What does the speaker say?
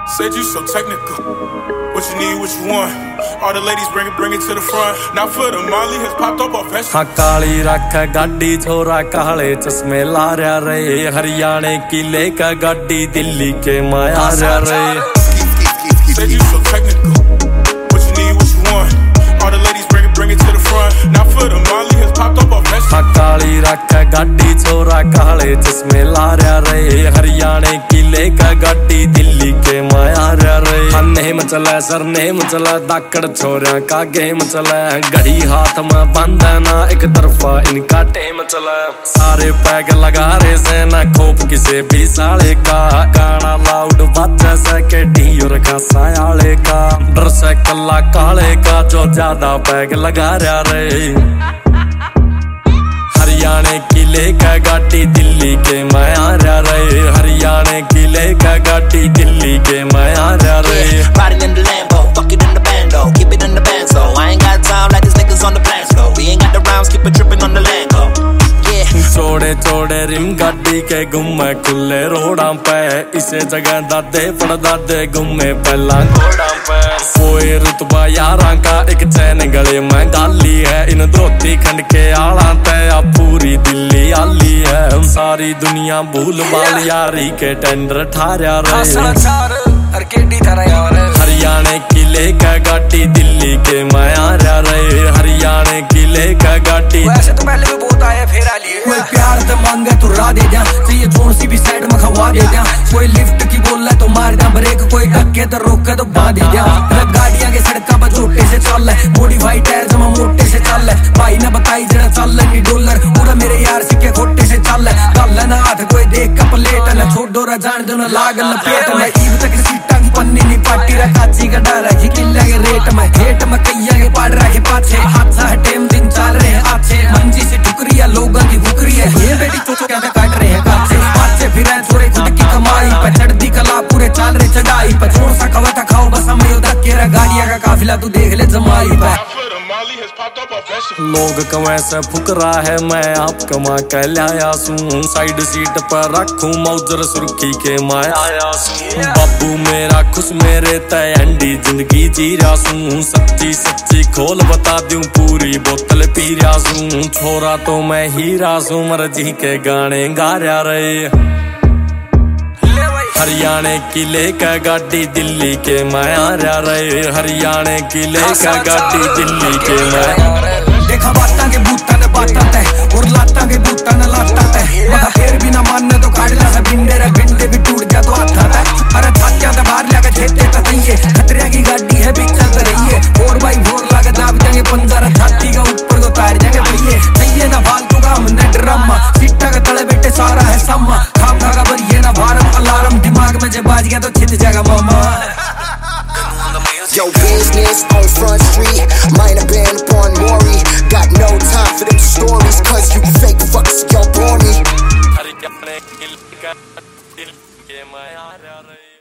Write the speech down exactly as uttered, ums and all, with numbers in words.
Said you so technical. What you need, what you want. All the ladies bring it, bring it to the front. Now for the Molly has popped up off that. हाँ काली रख गाड़ी छोरा काले चश्मे ला रहा रे हरियाणे की लेकर गाड़ी दिल्ली के माया रे Said you so technical. What you need, what you want. All the ladies bring it, bring it to the front. Now for the Molly has popped up off that. हाँ काली रख गाड़ी छोरा काले चश्मे ला रहा रे हरियाणे की लेकर गाड़ी दिल्ली के माया रे हाँ नेम चला सर नेम चला दाकड़ छोरा का गेम चला घड़ी हाथ में बंद ना एक तरफा इनका टेम चला सारे पैग लगा रहे से ना खोप किसे भी साले का गाना लाउड बच्चा से के ढीर का सायाले का डर से कल्ला काले का जो ज्यादा पैग लगा रहा रे हरियाणे की लेकर गाड़ी दिल्ली के माया रे हरियाणे की लेकर गाड़ी दिल्ली के माया रे Riding in the Lambo, fuck it in the bando, keep it in the band so I ain't got time like these niggas on the plan slow. We ain't got the rounds, keep it dripping on the Lambo. चोड़े चोड़े rim गाड़ी के गुम्मे खुले रोड़ा पे इसे जगह दादे पड़ दादे गुम्मे पहला घोड़ा पे कोई रुतबा यारा का एक चैन गले में गाली है इन धोती खंड के आला तया पूरी दिल्ली आली है सारी दुनिया भूल बाल यारी के टेंडर ठारा हरियाणे की लेकर गाड़ी दिल्ली के माया रे हरियाणे की लेकर गाड़ी वैसे तो पहले भी बहुत आया फिर आ लिए कोई प्यार तो मांगे तो रा दे दिया चाहिए जोर सी भी साइड में खवा दे दिया कोई लिफ्ट की बोल तो मार दिया ब्रेक कोई धक्के तो रोके तो बांध दे दिया गाड़ियां के सड़का पर छोटे से चल है मॉडिफाई टायर जमा मोटे से चल है भाई ने बताई जरा चल है डॉलर पूरा मेरे यार सिक्के खोटे से चल है गल ना हाथ कोई देख का प्लेट ना छोड़ दो रा जान दो ना लाग लपेट में ईब तक सीटा की पन्नी नहीं पाटी रा काची का डर है किले के रेट में हेट में कैया के पाड़ रखे पाछे हादसा है टेम दिन चल रहे अच्छे मंजी से ठुकरिया लोगों की भुकरी है ये बेटी चोचो क्या काट रहे हैं काचे पाछे फिर छोरे खुद की कमाई पर चढ़ती कला पूरे चल रहे चढ़ाई पर छोड़ सा कवा था खाओ बस हम योदा केरा गाड़िया का काफिला तू देख ले जमाई पर लोग कमाए से फुकरा है मैं आप कमा के लाया सूं साइड सीट पर रखूं मौजर सुर्खी के माया सूं बाबू मेरा खुश मेरे तय अंडी जिंदगी जी रहा सूं सच्ची सच्ची खोल बता दूं पूरी बोतल पी रहा सूं छोरा तो मैं हीरा सूं मर्जी के गाने गा रहा रे हरियाणे की लेकर गाड़ी दिल्ली के माया रे हरियाणे की लेकर गाड़ी दिल्ली के माया देखा बाता के बूता ने बाता तय और लाता के बूता ने लाता तय मगर फिर भी ना मानने तो काट ला भिंडे रे भिंडे भी टूट जा तो आता तय अरे छातियां तो बाहर लगा छेते तो सही खतरे की गाड़ी है भी चल रही है फोर बाई फोर लगा दाब जाएंगे पंजरा छाती का ऊपर को तार जाएंगे भैया सही ना फालतू का हमने ड्रामा सीटा के तले बैठे सारा है सम्मा खाम खा का भरिए ना भारम अलार्म दिमाग में जब बाज गया तो छिद जाएगा मामा Yo, business on Front Street, might have been upon Maury. Got no time for them stories, cause you fake fucks, y'all bore me.